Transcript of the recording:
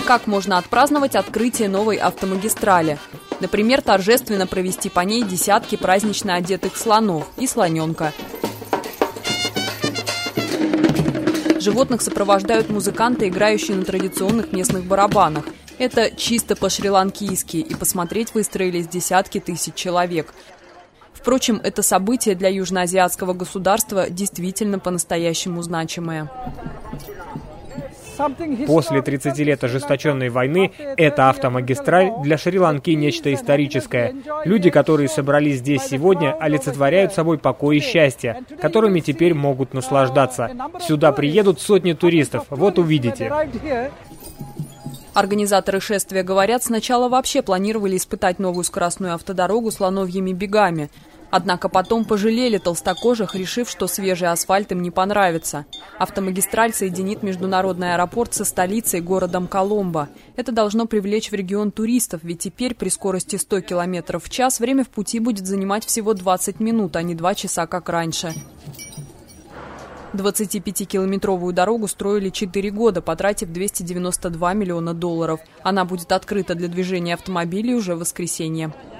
Как можно отпраздновать открытие новой автомагистрали? Например, торжественно провести по ней десятки празднично одетых слонов и слоненка. Животных сопровождают музыканты, играющие на традиционных местных барабанах. Это чисто по-шри-ланкийски, и посмотреть выстроились десятки тысяч человек. Впрочем, это событие для южноазиатского государства действительно по-настоящему значимое. После 30 лет ожесточенной войны эта автомагистраль для Шри-Ланки нечто историческое. Люди, которые собрались здесь сегодня, олицетворяют собой покой и счастье, которыми теперь могут наслаждаться. Сюда приедут сотни туристов, вот увидите. Организаторы шествия говорят, сначала вообще планировали испытать новую скоростную автодорогу слоновьими бегами. Однако потом пожалели толстокожих, решив, что свежий асфальт им не понравится. Автомагистраль соединит международный аэропорт со столицей, городом Коломбо. Это должно привлечь в регион туристов, ведь теперь при скорости 100 км в час время в пути будет занимать всего 20 минут, а не 2 часа, как раньше. 25-километровую дорогу строили 4 года, потратив $292 миллиона. Она будет открыта для движения автомобилей уже в воскресенье.